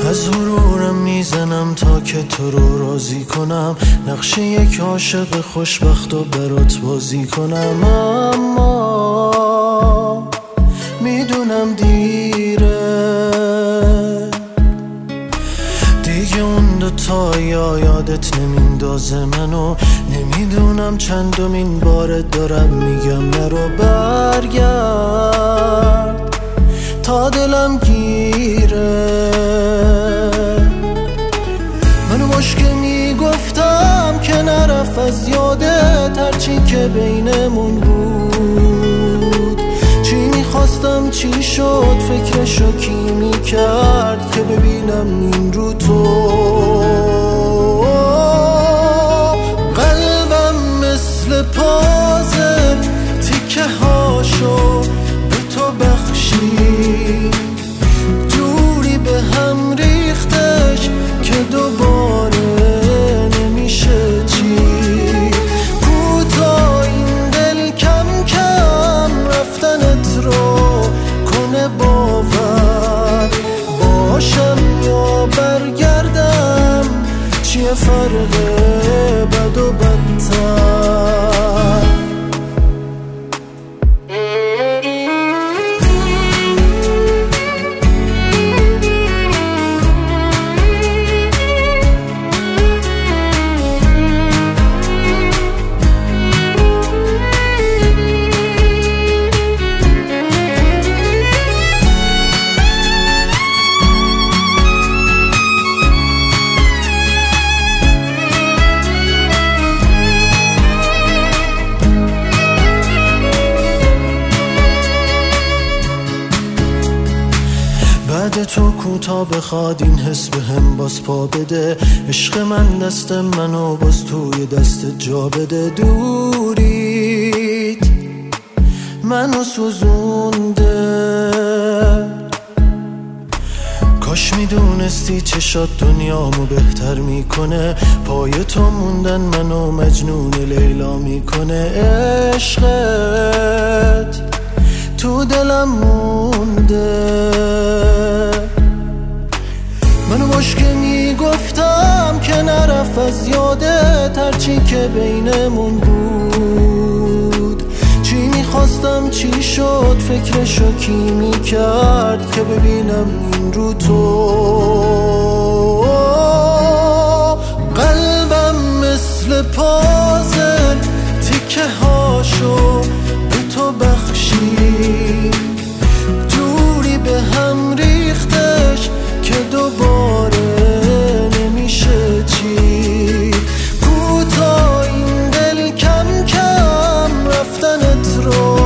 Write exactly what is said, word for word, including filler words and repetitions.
از غرورم میزنم تا که تو رو راضی کنم، نقشه یک عاشق خوشبخت و برات بازی کنم. اما میدونم دیره دیگه، اون دوتا یا یادت نمیندازه منو. نمیدونم چندمین بار دارم میگم نرو، برگرد تا دلم گیره. منو باش که میگفتم که نرف از یادت، هرچی که بینمون بود. چی میخواستم چی شد، فکرشو کی میکرد که ببینم این رو تو. قلبم مثل پازل تیکه هاشو به تو بخشی، جوری به هم ریختش که دوباره نمیشه چی. کوتا این دل کم کم رفتنت رو کنه باور، باشم یا برگردم چیه فرقه بد و بدتر. بعد تو کوتا بخواد این حس به هم باز پا بده، عشق من دست منو باز توی دست جا بده. دوریت منو سوزونده، کاش میدونستی چشات دنیامو بهتر میکنه. پای تو موندن منو مجنون لیلا میکنه. عشقت تو دلم مونده، منو باش که میگفتم که نرف از یادت، هرچی که بینمون بود. چی میخواستم چی شد، فکرشو کی میکرد که ببینم این رو تو. قلبم مثل پازل تیکه هاشو به تو بخشی، جوری به هم ریختش که دوباره نمیشه چی. کوتا این دل کم کم رفتنت رو